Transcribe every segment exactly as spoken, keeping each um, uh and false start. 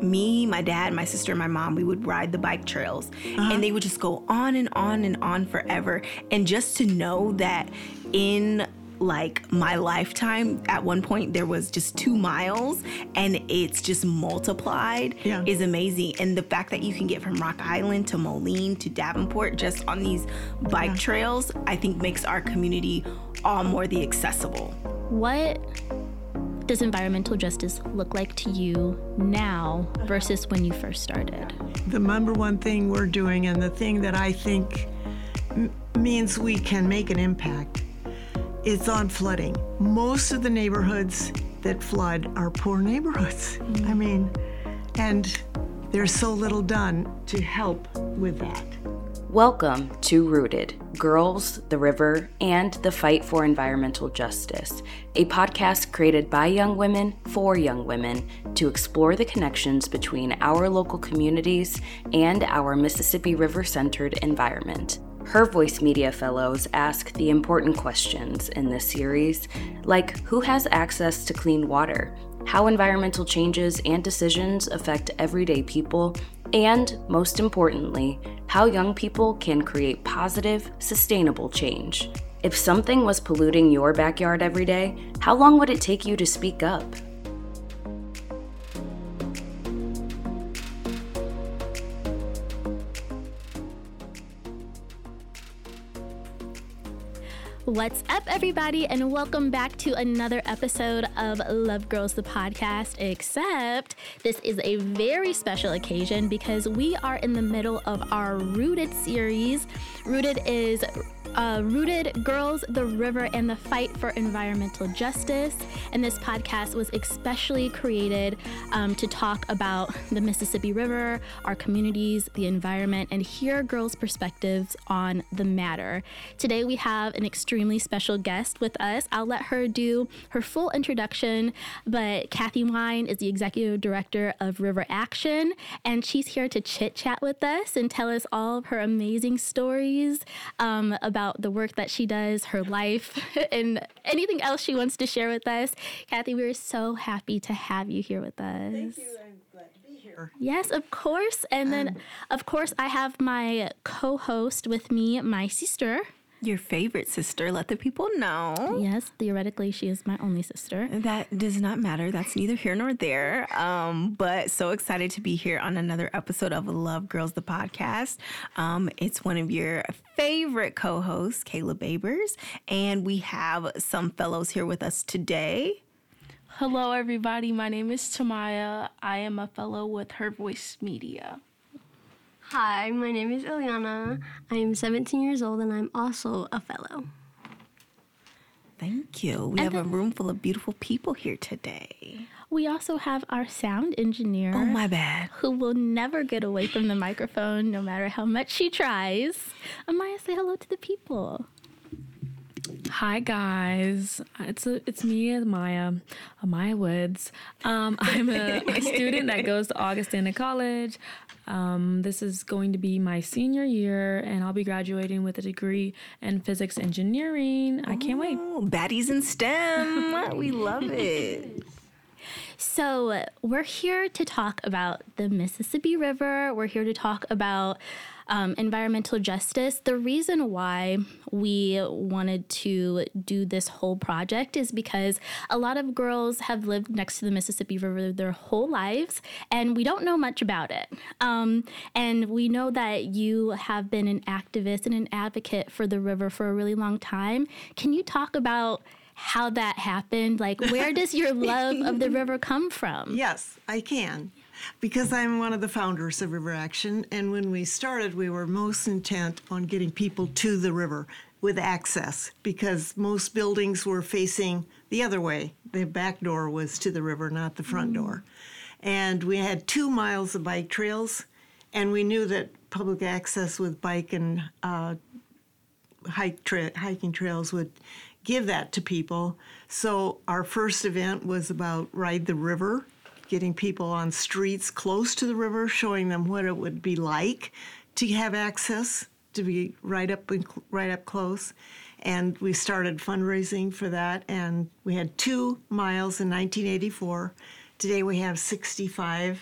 me, my dad, my sister, and my mom, we would ride the bike trails, uh-huh. and they would just go on and on and on forever. And just to know that in like my lifetime, at one point there was just two miles and it's just multiplied yeah. is amazing. And the fact that you can get from Rock Island to Moline to Davenport just on these bike yeah. trails, I think makes our community all more the accessible. What does environmental justice look like to you now versus when you first started? The number one thing we're doing, and the thing that I think m- means we can make an impact, is on flooding. Most of the neighborhoods that flood are poor neighborhoods. Mm-hmm. I mean, and there's so little done to help with that. Welcome to Rooted, Girls, the River, and the Fight for Environmental Justice, a podcast created by young women for young women to explore the connections between our local communities and our Mississippi River-centered environment. Her Voice Media Fellows ask the important questions in this series, like who has access to clean water, how environmental changes and decisions affect everyday people, and, most importantly, how young people can create positive, sustainable change. If something was polluting your backyard every day, how long would it take you to speak up? What's up, everybody, and welcome back to another episode of Love Girls, the podcast, except this is a very special occasion because we are in the middle of our Rooted series. Rooted is uh, Rooted, Girls, the River, and the Fight for Environmental Justice, and this podcast was especially created um, to talk about the Mississippi River, our communities, the environment, and hear girls' perspectives on the matter. Today we have an extremely special guest with us. I'll let her do her full introduction, but Kathy Wine is the executive director of River Action, and she's here to chit-chat with us and tell us all of her amazing stories um, about the work that she does, her life, and anything else she wants to share with us. Kathy, we're so happy to have you here with us. Thank you. I'm glad to be here. Yes, of course. And then, um, of course, I have my co-host with me, my sister. Your favorite sister, let the people know. Yes, theoretically, she is my only sister. That does not matter. That's neither here nor there. Um, but so excited to be here on another episode of Love Girls, the podcast. Um, it's one of your favorite co-hosts, Kayla Babers, and we have some fellows here with us today. Hello, everybody. My name is Tamaya. I am a fellow with Her Voice Media. Hi, my name is Ileana. I am seventeen years old, and I'm also a fellow. Thank you. We and have a room full of beautiful people here today. We also have our sound engineer. Oh, my bad. Who will never get away from the microphone, no matter how much she tries. Amaya, say hello to the people. Hi guys, it's a, it's me, Amaya, Amaya Woods. Um, I'm a, a student that goes to Augustana College. Um, this is going to be my senior year, and I'll be graduating with a degree in physics engineering. I can't wait. Baddies in STEM, we love it. So we're here to talk about the Mississippi River. We're here to talk about Um, environmental justice. The reason why we wanted to do this whole project is because a lot of girls have lived next to the Mississippi River their whole lives, and we don't know much about it. Um, and we know that you have been an activist and an advocate for the river for a really long time. Can you talk about how that happened? Like, where does your love of the river come from? Yes, I can. Because I'm one of the founders of River Action, and when we started, we were most intent on getting people to the river with access, because most buildings were facing the other way. The back door was to the river, not the front mm. door. And we had two miles of bike trails, and we knew that public access with bike and uh, hike tra- hiking trails would give that to people. So our first event was about Ride the River, getting people on streets close to the river, showing them what it would be like to have access, to be right up and right up close. And we started fundraising for that, and we had two miles in nineteen eighty-four. Today we have sixty-five,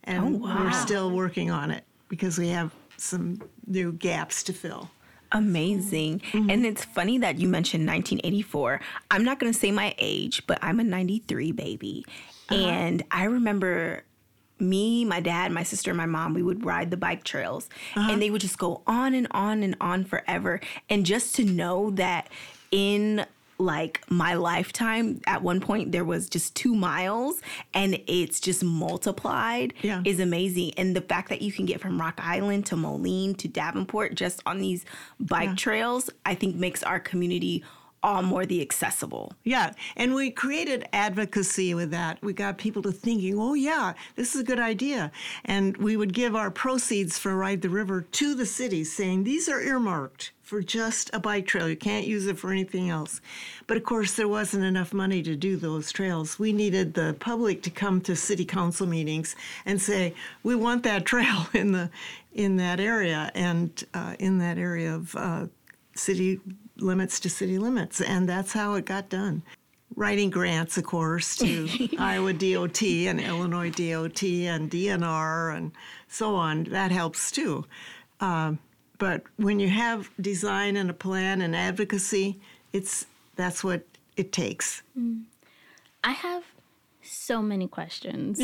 And Oh, wow. we're still working on it because we have some new gaps to fill. Amazing. Mm-hmm. And it's funny that you mentioned nineteen eighty-four. I'm not going to say my age, but I'm a ninety-three baby. Uh-huh. And I remember me, my dad, my sister, and my mom, we would ride the bike trails. Uh-huh. And they would just go on and on and on forever. And just to know that in like my lifetime, at one point there was just two miles and it's just multiplied yeah. is amazing. And the fact that you can get from Rock Island to Moline to Davenport just on these bike yeah. trails, I think makes our community all more the accessible. Yeah, and we created advocacy with that. We got people to thinking, oh yeah, this is a good idea. And we would give our proceeds for Ride the River to the cities saying, these are earmarked for just a bike trail. You can't use it for anything else. But of course, there wasn't enough money to do those trails. We needed the public to come to city council meetings and say, we want that trail in the in that area and uh, in that area of uh, city limits to city limits. And that's how it got done. Writing grants, of course, to Iowa D O T and Illinois D O T and D N R and so on. That helps too. Um, But when you have design and a plan and advocacy, it's that's what it takes. I have so many questions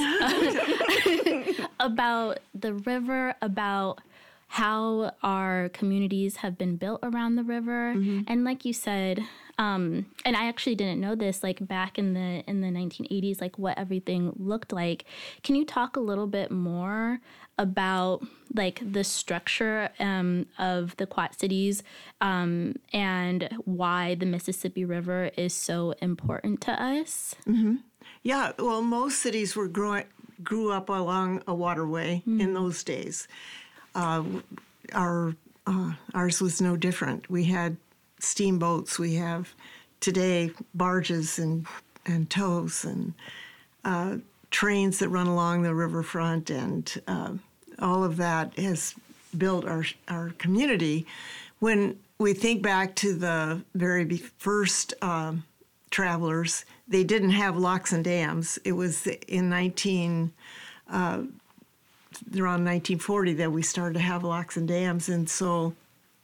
about the river, about how our communities have been built around the river. Mm-hmm. And like you said, um, and I actually didn't know this, like back in the in the nineteen eighties, like what everything looked like. Can you talk a little bit more about like the structure um, of the Quad Cities um, and why the Mississippi River is so important to us? Mm-hmm. Yeah, well, most cities were grew, grew up along a waterway mm-hmm. in those days. Uh, our uh, ours was no different. We had steamboats. We have today barges and and tows and uh, trains that run along the riverfront, and uh, all of that has built our our community. When we think back to the very first uh, travelers, they didn't have locks and dams. It was in nineteen. Uh, around nineteen forty that we started to have locks and dams, and so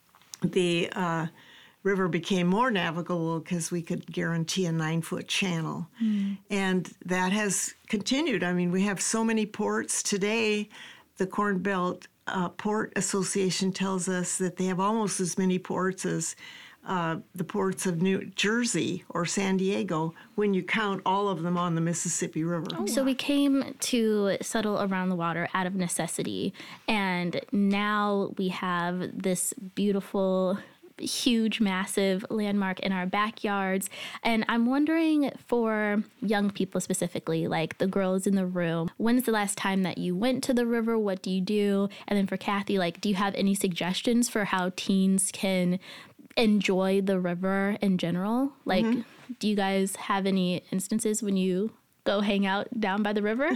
the uh, river became more navigable because we could guarantee a nine-foot channel. Mm. And that has continued. I mean, we have so many ports. Today, the Corn Belt uh, Port Association tells us that they have almost as many ports as Uh, the ports of New Jersey or San Diego when you count all of them on the Mississippi River. Oh, so we came to settle around the water out of necessity, and now we have this beautiful, huge, massive landmark in our backyards. And I'm wondering for young people specifically, like the girls in the room, when's the last time that you went to the river? What do you do? And then for Kathy, like, do you have any suggestions for how teens can enjoy the river in general? Like, mm-hmm. do you guys have any instances when you go hang out down by the river?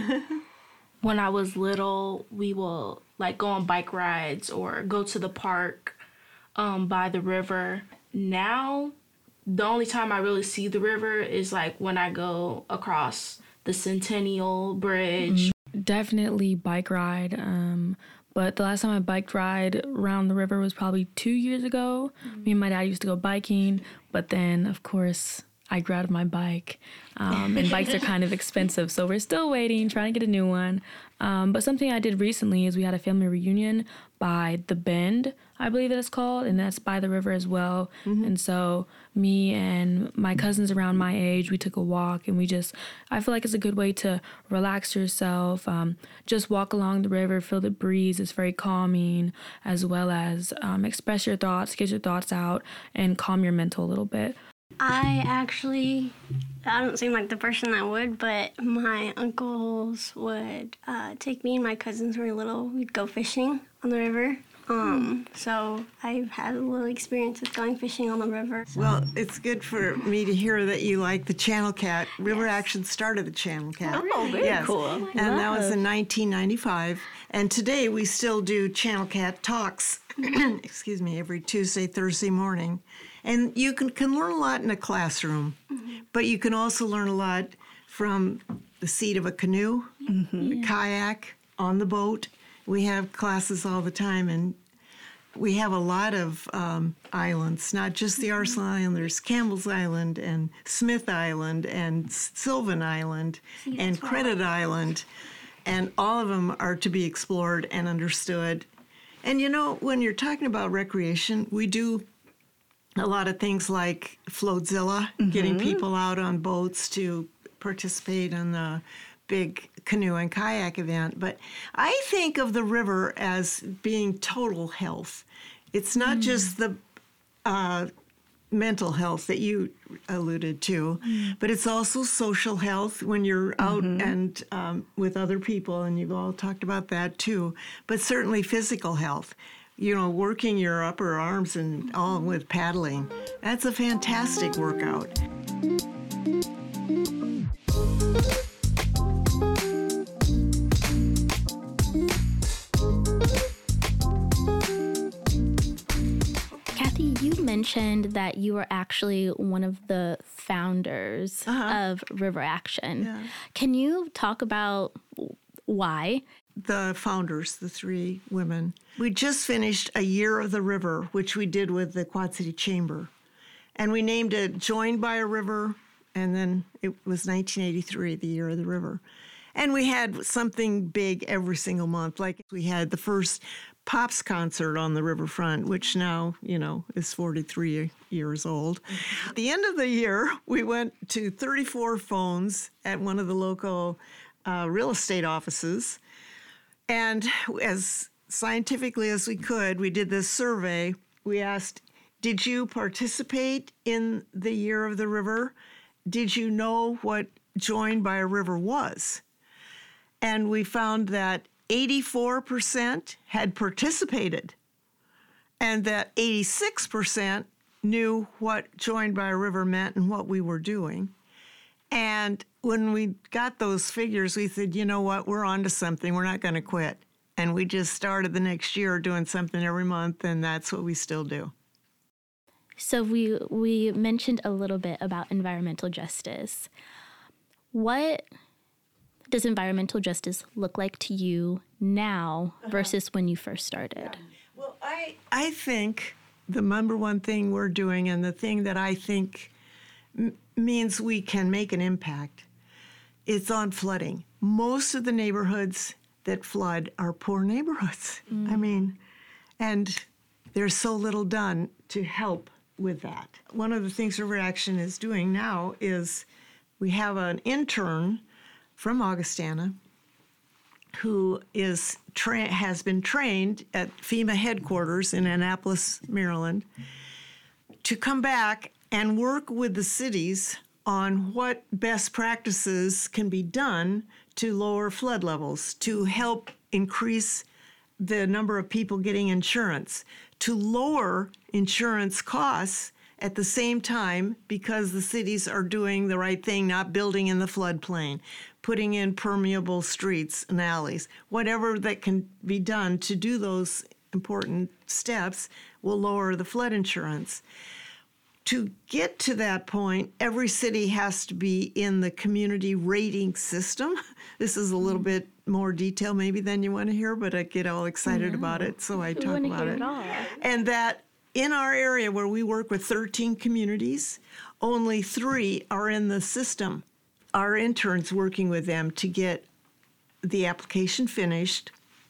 When I was little, we will like go on bike rides or go to the park um, by the river. Now, the only time I really see the river is like when I go across the Centennial Bridge. Definitely bike ride. Um, But the last time I bike ride around the river was probably two years ago. Mm-hmm. Me and my dad used to go biking, but then, of course, I grew out of my bike. Um, and bikes are kind of expensive, so we're still waiting, trying to get a new one. Um, but something I did recently is we had a family reunion by The Bend, I believe that it's called, and that's by the river as well. Mm-hmm. And so me and my cousins around my age, we took a walk, and we just, I feel like it's a good way to relax yourself, um, just walk along the river, feel the breeze. It's very calming, as well as um, express your thoughts, get your thoughts out, and calm your mental a little bit. I actually, I don't seem like the person that would, but my uncles would uh, take me and my cousins when we were little. We'd go fishing on the river. Um, so I've had a little experience with going fishing on the river. So. Well, it's good for me to hear that you like the Channel Cat. River yes. Action started the Channel Cat. Oh, very yes. cool. Oh, and that was in nineteen ninety-five. And today we still do Channel Cat Talks, excuse me, every Tuesday, Thursday morning. And you can, can learn a lot in a classroom, mm-hmm. but you can also learn a lot from the seat of a canoe, mm-hmm. a kayak, on the boat. We have classes all the time, and we have a lot of um, islands, not just the Arsenal Island. There's Campbell's Island and Smith Island and Sylvan Island and Credit Island, and all of them are to be explored and understood. And you know, when you're talking about recreation, we do a lot of things like Floatzilla, mm-hmm. getting people out on boats to participate in the big canoe and kayak event. But I think of the river as being total health. It's not mm. just the uh, mental health that you alluded to, mm. but it's also social health when you're out mm-hmm. and um, with other people, and you've all talked about that too, but certainly physical health. You know, working your upper arms and all with paddling. That's a fantastic workout. Kathy, you mentioned that you were actually one of the founders uh-huh. of River Action. Yeah. Can you talk about why? The founders, the three women. We just finished a year of the river, which we did with the Quad City Chamber. And we named it Joined by a River, and then it was nineteen eighty-three, the year of the river. And we had something big every single month. Like we had the first Pops concert on the riverfront, which now, you know, is forty-three years old. Mm-hmm. At the end of the year, we went to thirty-four phones at one of the local uh, real estate offices. And as scientifically as we could, we did this survey. We asked, did you participate in the Year of the River? Did you know what Joined by a River was? And we found that eighty-four percent had participated, and that eighty-six percent knew what Joined by a River meant and what we were doing. And when we got those figures, we said, you know what, we're on to something. We're not going to quit. And we just started the next year doing something every month, and that's what we still do. So we we mentioned a little bit about environmental justice. What does environmental justice look like to you now uh-huh. versus when you first started? Yeah. Well, I I think the number one thing we're doing, and the thing that I think m- means we can make an impact, it's on flooding. Most of the neighborhoods that flood are poor neighborhoods. Mm. I mean, and there's so little done to help with that. One of the things River Action is doing now is we have an intern from Augustana who is tra- has been trained at FEMA headquarters in Annapolis, Maryland, to come back and work with the cities on what best practices can be done to lower flood levels, to help increase the number of people getting insurance, to lower insurance costs at the same time because the cities are doing the right thing, not building in the floodplain, putting in permeable streets and alleys. Whatever that can be done to do those important steps will lower the flood insurance. To get to that point, every city has to be in the community rating system. This is a little bit more detail maybe than you want to hear, but I get all excited no. about it, so I talk about it. it and that in our area where we work with thirteen communities, only three are in the system. Our interns working with them to get the application finished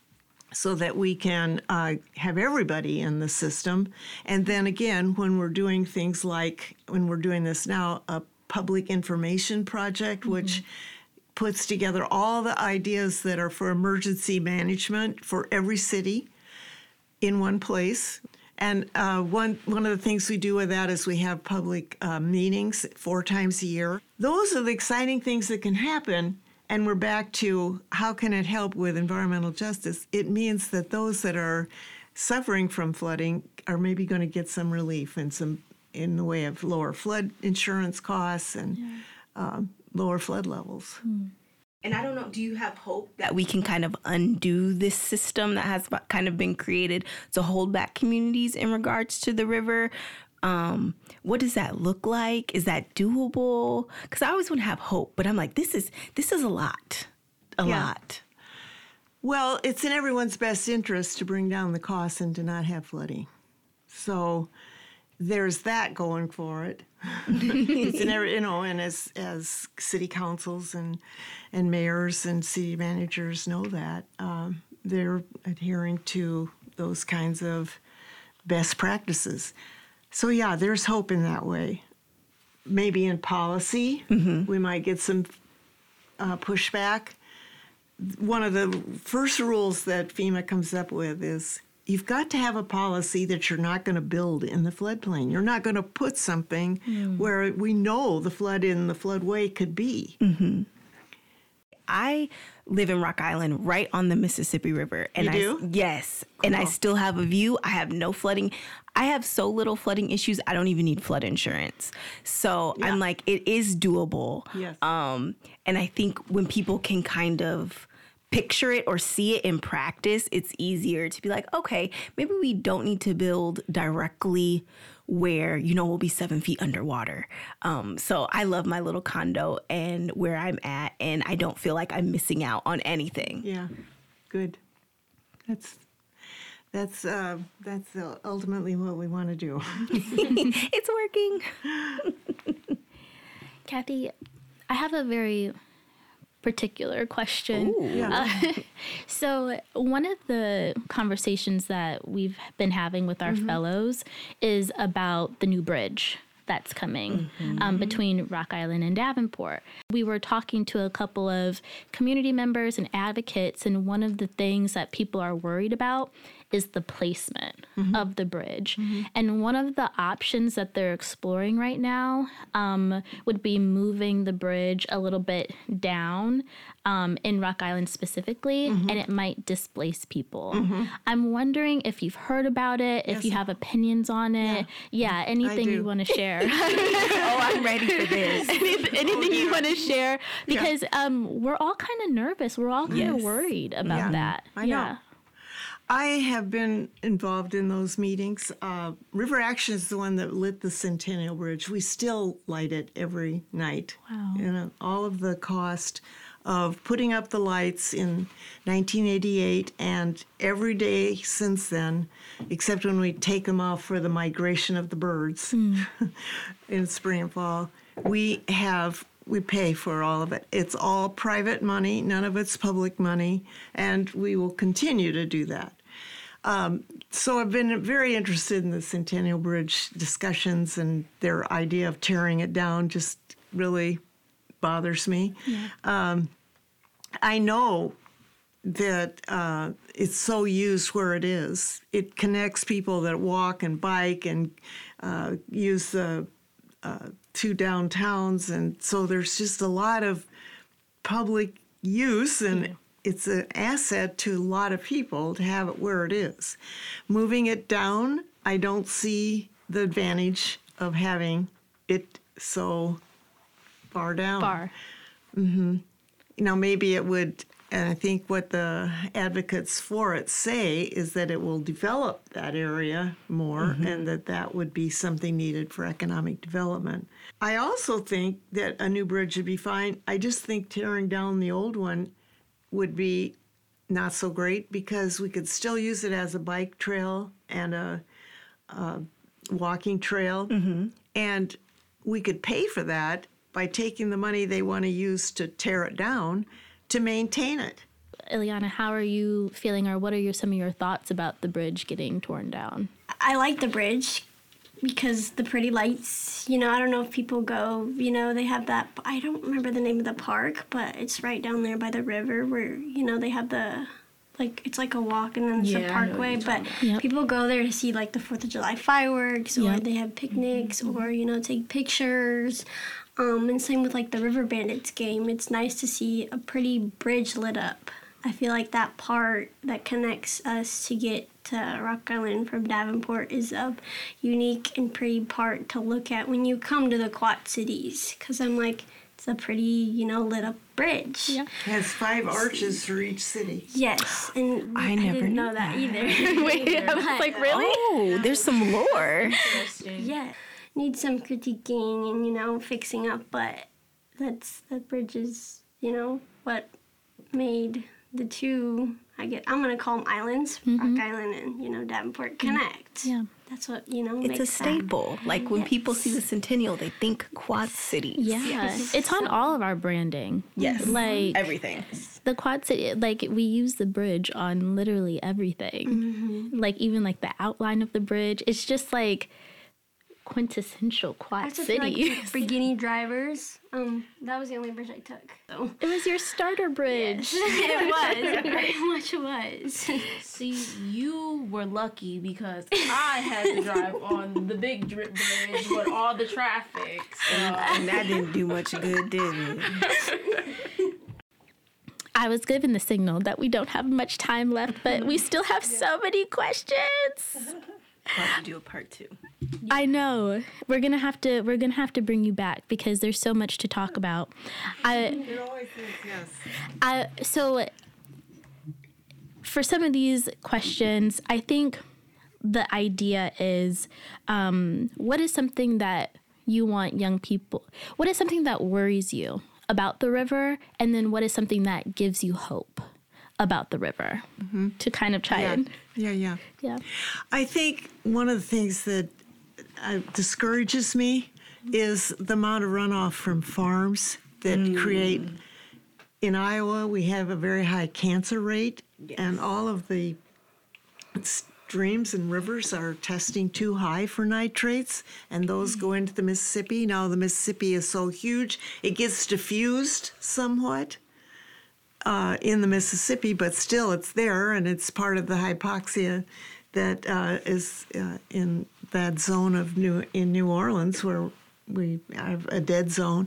so that we can uh, have everybody in the system. And then again, when we're doing things like, when we're doing this now, a public information project, mm-hmm. which puts together all the ideas that are for emergency management for every city in one place. And uh, one one of the things we do with that is we have public uh, meetings four times a year. Those are the exciting things that can happen. And we're back to how can it help with environmental justice? It means that those that are suffering from flooding are maybe going to get some relief and some in the way of lower flood insurance costs and yeah. um, lower flood levels. Hmm. And I don't know, do you have hope that we can kind of undo this system that has kind of been created to hold back communities in regards to the river? Um, what does that look like? Is that doable? Because I always want to have hope, but I'm like, this is this is a lot, a yeah. lot. Well, it's in everyone's best interest to bring down the costs and to not have flooding. So there's that going for it. It's in every, you know, and as as city councils and and mayors and city managers know that, um, they're adhering to those kinds of best practices. So yeah, there's hope in that way. Maybe in policy, mm-hmm. we might get some uh, pushback. One of the first rules that FEMA comes up with is you've got to have a policy that you're not going to build in the floodplain. You're not going to put something mm. where we know the flood in the floodway could be. Mm-hmm. I live in Rock Island right on the Mississippi River. And you do? I, yes. Cool. And I still have a view. I have no flooding. I have so little flooding issues, I don't even need flood insurance. So yeah. I'm like, it is doable. Yes. Um, and I think when people can kind of picture it or see it in practice, it's easier to be like, okay, maybe we don't need to build directly where, you know, we'll be seven feet underwater. Um, so I love my little condo and where I'm at, and I don't feel like I'm missing out on anything. Yeah, good. That's that's uh, that's ultimately what we want to do. It's working. Kathy, I have a very particular question. Ooh, yeah. uh, so one of the conversations that we've been having with our mm-hmm. fellows is about the new bridge that's coming mm-hmm. um, between Rock Island and Davenport. We were talking to a couple of community members and advocates, and one of the things that people are worried about is the placement mm-hmm. of the bridge. Mm-hmm. And one of the options that they're exploring right now um, would be moving the bridge a little bit down um, in Rock Island specifically, mm-hmm. and it might displace people. Mm-hmm. I'm wondering if you've heard about it, if yes. you have opinions on it. Yeah, yeah anything you want to share. Oh, I'm ready for this. anything anything oh, you want to share? Because yeah. um, we're all kind of nervous. We're all kind of yes. worried about yeah. that. I know. Yeah. I have been involved in those meetings. Uh, River Action is the one that lit the Centennial Bridge. We still light it every night. Wow. You know, all of the cost of putting up the lights in nineteen eighty-eight and every day since then, except when we take them off for the migration of the birds mm. in spring and fall, we have we pay for all of it. It's all private money. None of it's public money, and we will continue to do that. Um, so I've been very interested in the Centennial Bridge discussions, and their idea of tearing it down just really bothers me. Yeah. Um, I know that uh, it's so used where it is. It connects people that walk and bike and uh, use the uh, two downtowns, and so there's just a lot of public use, and yeah. it's an asset to a lot of people to have it where it is. Moving it down, I don't see the advantage of having it so far down. Far. Mm-hmm. You know, maybe it would, and I think what the advocates for it say is that it will develop that area more mm-hmm. and that that would be something needed for economic development. I also think that a new bridge would be fine. I just think tearing down the old one would be not so great because we could still use it as a bike trail and a, a walking trail. Mm-hmm. And we could pay for that by taking the money they want to use to tear it down to maintain it. Ileana, how are you feeling, or what are your, some of your thoughts about the bridge getting torn down? I like the bridge because the pretty lights, you know, I don't know if people go, you know, they have that, I don't remember the name of the park, but it's right down there by the river where, you know, they have the, like, it's like a walk and then it's Yeah, a I know what parkway, you're but talking about. Yep. people go there to see, like, the fourth of July fireworks, or Yep. they have picnics, or, you know, take pictures. Um, and same with, like, the River Bandits game. It's nice to see a pretty bridge lit up. I feel like that part that connects us to get to Rock Island from Davenport is a unique and pretty part to look at when you come to the Quad Cities. Because I'm like, it's a pretty, you know, lit up bridge. Yeah. It has five arches for each city. Yes, and I I, never didn't knew know that, that. either. Wait, I was like, really? Oh, there's some lore. Yeah, need some critiquing and, you know, fixing up, but that's that bridge is, you know, what made the two, I I get, I'm going to call them islands, Rock Island and, you know, Davenport connect. Yeah. That's what, you know, It's makes a staple. That. Like when people see the Centennial, they think Quad Cities. Yeah. It's on all of our branding. Yes. Like Everything. the Quad City, like we use the bridge on literally everything. Mm-hmm. Like even like the outline of the bridge. It's just like quintessential I Quad also City. feel like beginning drivers, um, that was the only bridge I took. So. It was your starter bridge. it was. It very much was. See, you were lucky because I had to drive on the big drip bridge with all the traffic. So. And that didn't do much good, did it? I was given the signal that we don't have much time left, but we still have so many questions. We'll have to do a part two. I know. We're gonna have to we're gonna have to bring you back because there's so much to talk about. I It always is, yes. I so for some of these questions, I think the idea is um, what is something that you want young people, what is something that worries you about the river, and then what is something that gives you hope about the river, mm-hmm. to kind of try Yeah, and yeah, yeah. yeah. I think one of the things that uh, discourages me is the amount of runoff from farms that create. In Iowa, we have a very high cancer rate, and all of the streams and rivers are testing too high for nitrates, and those go into the Mississippi. Now the Mississippi is so huge, it gets diffused somewhat uh, in the Mississippi, but still it's there, and it's part of the hypoxia that uh, is uh, in that zone of New in New Orleans where we have a dead zone.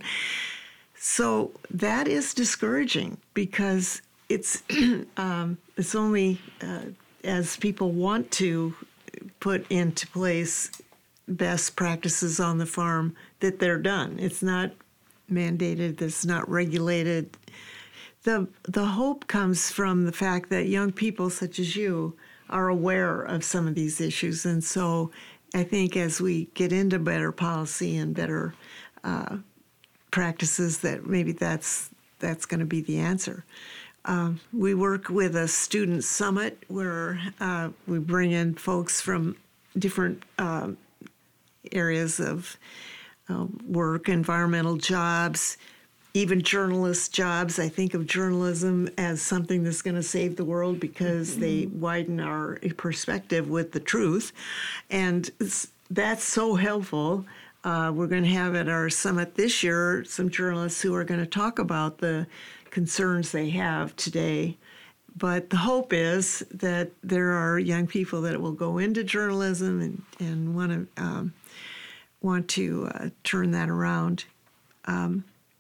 So that is discouraging because it's um, it's only uh, as people want to put into place best practices on the farm that they're done. It's not mandated. It's not regulated. The the hope comes from the fact that young people such as you are aware of some of these issues, and so I think as we get into better policy and better uh, practices, that maybe that's that's going to be the answer. Um, we work with a student summit where uh, we bring in folks from different uh, areas of uh, work, environmental jobs, even journalist jobs. I think of journalism as something that's going to save the world because mm-hmm. they widen our perspective with the truth. And it's, that's so helpful. Uh, we're going to have at our summit this year some journalists who are going to talk about the concerns they have today. But the hope is that there are young people that will go into journalism and, and want to um, want to uh, turn that around. Um,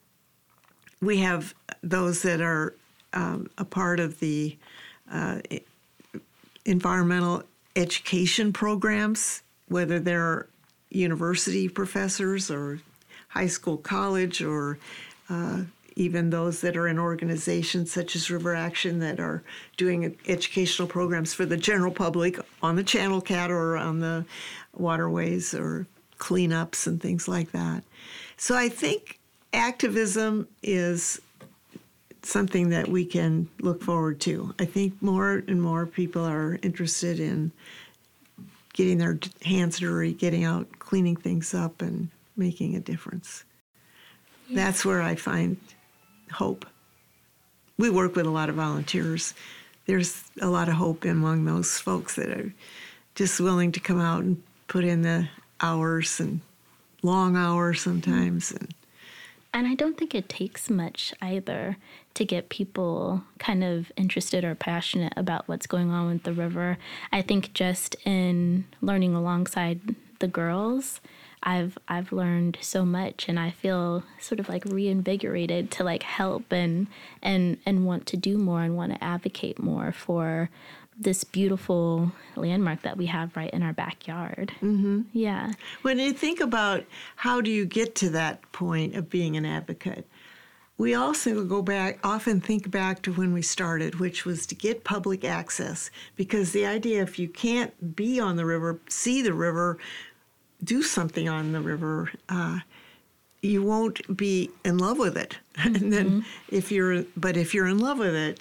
we have those that are um, a part of the uh, environmental education programs, whether they're university professors or high school, college, or uh, even those that are in organizations such as River Action that are doing educational programs for the general public on the Channel Cat or on the waterways or cleanups and things like that. So I think activism is something that we can look forward to. I think more and more people are interested in getting their hands dirty, getting out, cleaning things up, and making a difference. Yeah. That's where I find hope. We work with a lot of volunteers. There's a lot of hope among those folks that are just willing to come out and put in the hours and long hours sometimes. And And I don't think it takes much either to get people kind of interested or passionate about what's going on with the river. I think just in learning alongside the girls, I've I've learned so much, and I feel sort of like reinvigorated to like help and and and want to do more and want to advocate more for this beautiful landmark that we have right in our backyard. Mm-hmm. Yeah. When you think about how do you get to that point of being an advocate, we also go back, often think back to when we started, which was to get public access. Because the idea, if you can't be on the river, see the river, do something on the river, uh, you won't be in love with it. Mm-hmm. And then if you're, but if you're in love with it,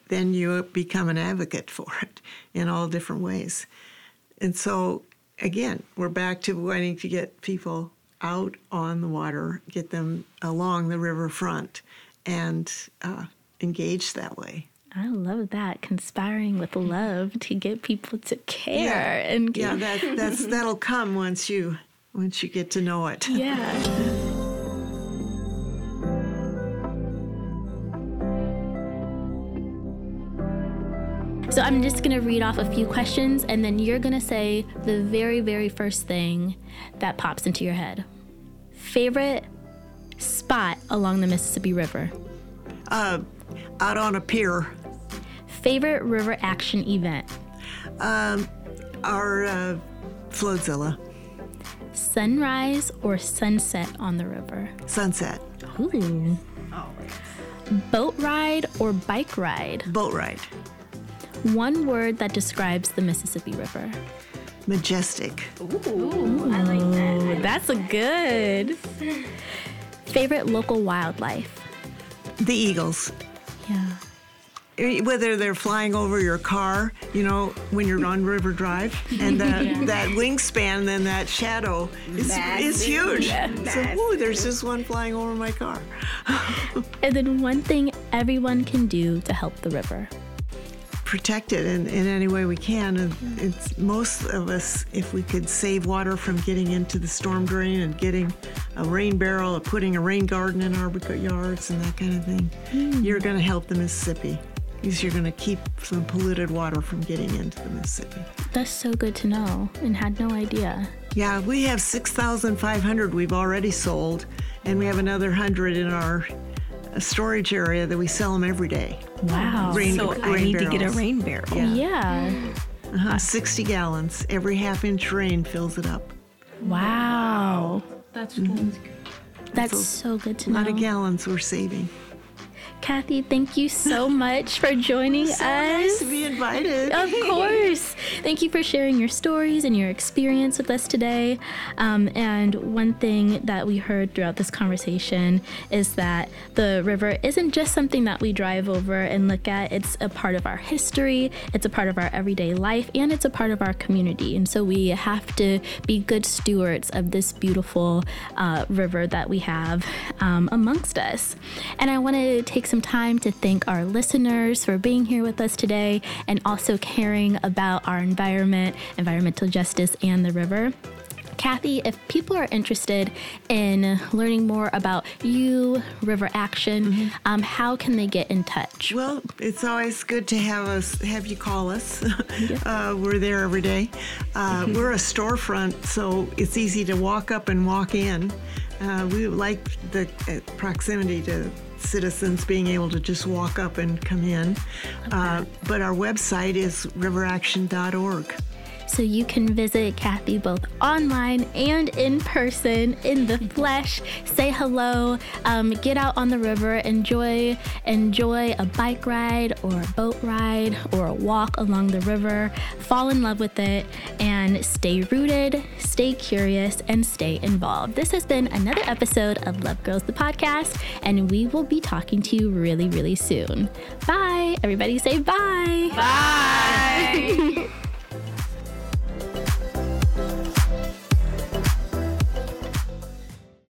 then you become an advocate for it in all different ways. And so, again, we're back to wanting to get people out on the water, get them along the riverfront, and uh, engage that way. I love that, conspiring with love to get people to care. Yeah, and yeah, that, that's that'll come once you once you get to know it. Yeah. So I'm just going to read off a few questions, and then you're going to say the very, very first thing that pops into your head. Favorite spot along the Mississippi River? Uh, out on a pier. Favorite river action event? Um, our uh, Floadzilla. Sunrise or sunset on the river? Sunset. Ooh. Boat ride or bike ride? Boat ride. One word that describes the Mississippi River. Majestic. Ooh, I like that. That's a good. Favorite local wildlife? The eagles. Yeah. Whether they're flying over your car, you know, when you're on River Drive, and that, yeah. that wingspan, then that shadow is, is huge. Yeah, so, ooh, there's just one flying over my car. And then one thing everyone can do to help the river. Protect it in, in any way we can. And it's most of us, if we could save water from getting into the storm drain and getting a rain barrel or putting a rain garden in our yards and that kind of thing, mm. you're going to help the Mississippi. Because you're going to keep some polluted water from getting into the Mississippi. That's so good to know, and had no idea. Yeah, we have six thousand five hundred we've already sold, and we have another one hundred in our storage area that we sell them every day. Wow. Rain, so rain I need barrels. to get a rain barrel. Yeah. yeah. Uh-huh, sixty gallons. Every half inch rain fills it up. Wow. That's mm-hmm. good. That's so, so good to know. A know. lot of gallons we're saving. Kathy, thank you so much for joining so us. Nice to be invited. Of course. Thank you for sharing your stories and your experience with us today. Um, and one thing that we heard throughout this conversation is that the river isn't just something that we drive over and look at. It's a part of our history, it's a part of our everyday life, and it's a part of our community. And so we have to be good stewards of this beautiful uh, river that we have um, amongst us. And I want to take some time to thank our listeners for being here with us today and also caring about our environment, environmental justice, and the river. Kathy, if people are interested in learning more about you, River Action, mm-hmm. um, how can they get in touch? Well, it's always good to have us have you call us. Yeah. uh, we're there every day. Uh, mm-hmm. We're a storefront, so it's easy to walk up and walk in. Uh, we like the uh, proximity to citizens being able to just walk up and come in. Okay. Uh, but our website is river action dot org. So you can visit Kathy both online and in person, in the flesh. Say hello, um, get out on the river, enjoy enjoy a bike ride or a boat ride or a walk along the river. Fall in love with it and stay rooted, stay curious, and stay involved. This has been another episode of Love Girls, the podcast, and we will be talking to you really, really soon. Bye. Everybody say bye. Bye.